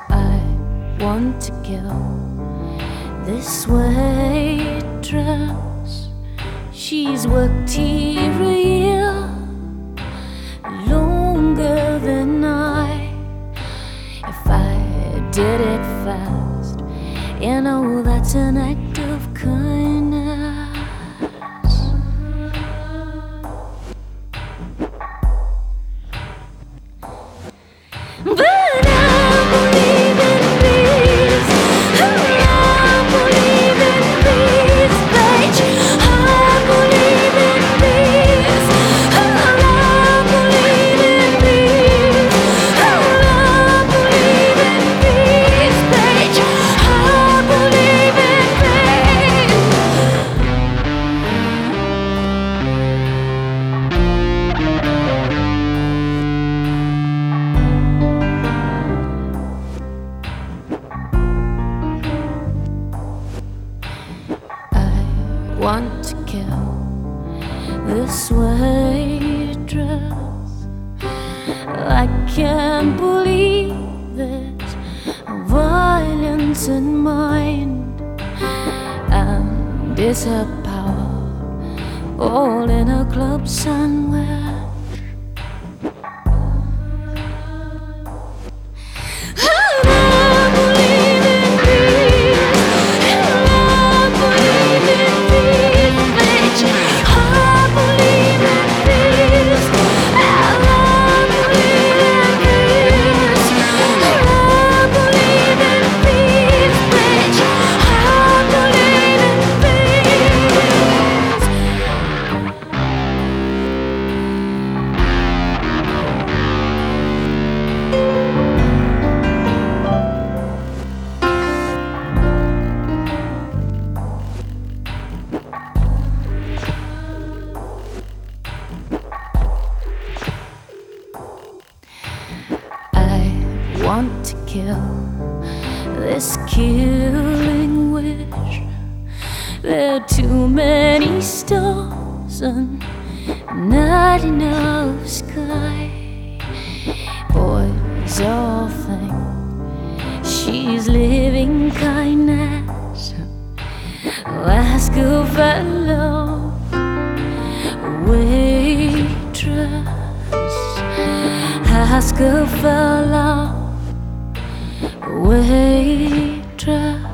I want to kill this waitress. She's worked here a year, longer than I. If I did it fast, you know that's an act of kindness. But I believe in peace. I believe in peace, bitch. I believe in peace. I believe in peace. I believe in peace, bitch. I believe in want to kill this waitress. I can't believe there's violence in mind, and it's her power all in a club somewhere. Want to kill this killing wish. There are too many stars and not enough sky. Boys all think she's living kindness. Ask a fellow waitress. Ask a fellow waitress.